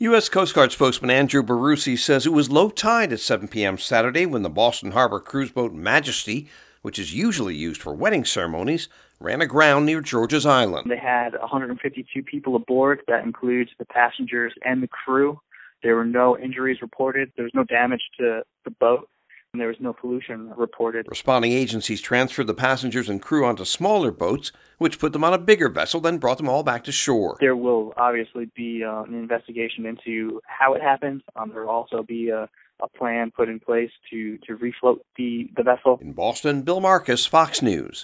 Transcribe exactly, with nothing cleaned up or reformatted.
U S. Coast Guard spokesman Andrew Barussi says it was low tide at seven p.m. Saturday when the Boston Harbor cruise boat Majesty, which is usually used for wedding ceremonies, ran aground near George's Island. They had one hundred fifty-two people aboard. That includes the passengers and the crew. There were no injuries reported. There was no damage to the boat, and there was no pollution reported. Responding agencies transferred the passengers and crew onto smaller boats, which put them on a bigger vessel, then brought them all back to shore. There will obviously be uh, an investigation into how it happened. Um, there will also be a, a plan put in place to, to refloat the, the vessel. In Boston, Bill Marcus, Fox News.